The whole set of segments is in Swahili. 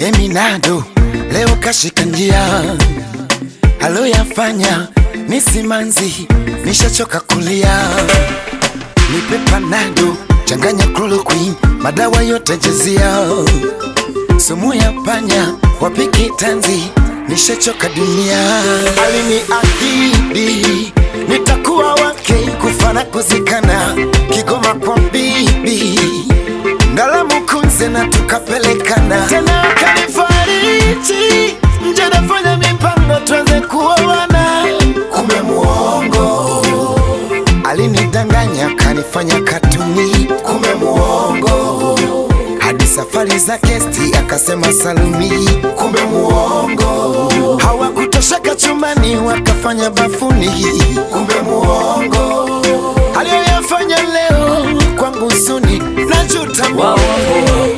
Eminado leo kashika njia, aloyafanya ni simanzi, nishachoka kulia. Nipe Panado, changanya chloroquine, madawa yote jazia. Sumu ya panya, wapiki tanzi, nishachoka dunia. Aliniahidi nitakuwa wake, kufa na kuzikana, Kigoma kwa bibi Ndalamu kunze na tukapelekana. Tena kanifariji, nje nafanya mipango tuanze kuoana, kumbe muongo. Alinidanganya kanifanya katuni, kumbe muongo. Hadi safari za kesti akasema salumi, kumbe muongo. Hawakutosheka chumbani wakafanya bafuni, kumbe muongo. Aliyoyafanya leo kwangu suni, najuta. Waongo,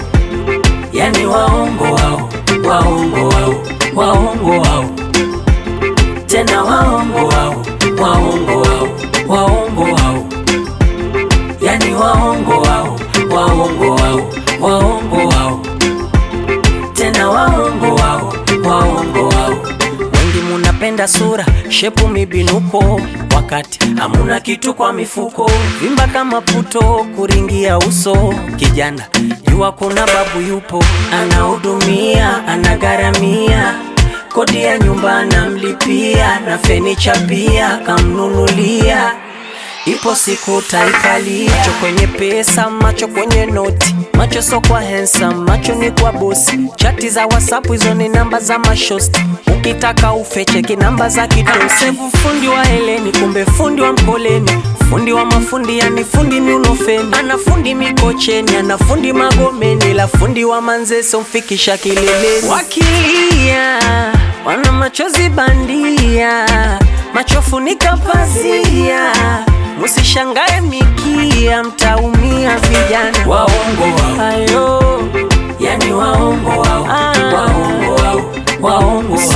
yani waongo wao, waongo wao, waongo wao, tena waongo wao, waongo wao, waongo wao, yani waongo wao, waongo wao, waongo wao, tena waongo wao, waongo wao. Wengi munapenda sura, shepu, mibinuko, wakati hamuna kitu kwa mifuko. Vimba kama puto, kuringia uso. Kijana jua kuna babu yupo, anahudumia, anagaramia, kodi ya nyumba anamlipia, na fenicha pia kamnunulia. Ipo siku taikalia. Macho kwenye pesa, macho kwenye noti, macho so kwa handsome, macho ni kwa bosi. Chati za WhatsApp hizo ni namba za mashosti, ukitaka ufeche kinamba za kitosi. Fundi wa Heleni kumbe fundi wa Mkoleni, fundi wa mafundi yani fundi miunofeni. Ana fundi Mikocheni, ana fundi Magomeni, la fundi wa Manzese mfikisha kileleni. Wakilia wana machozi bandia, macho funika pazia, musishangae mikia, mtaumia vijana. Waongo wao, ayo, yani waongo wao, waongo wao, waongo